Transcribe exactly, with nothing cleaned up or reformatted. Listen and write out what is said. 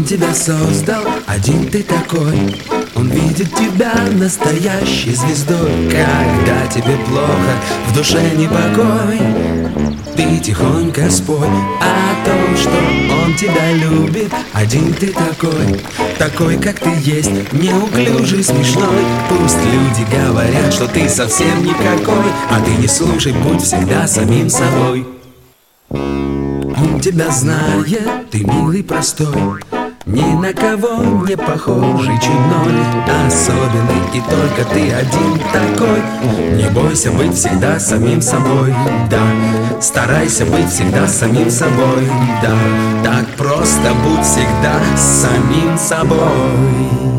тебя создал, один ты такой. Он видит тебя настоящей звездой. Когда тебе плохо, в душе непокой, ты тихонько спой о том, что он тебя любит. Один ты такой, такой, как ты есть, неуклюжий, смешной. Пусть люди говорят, что ты совсем никакой, а ты не слушай, будь всегда самим собой. Он тебя знает, ты милый, простой, ни на кого не похожий, чудной, особенный, и только ты один такой. Не бойся быть всегда самим собой, да, старайся быть всегда самим собой, да. Так просто будь всегда самим собой.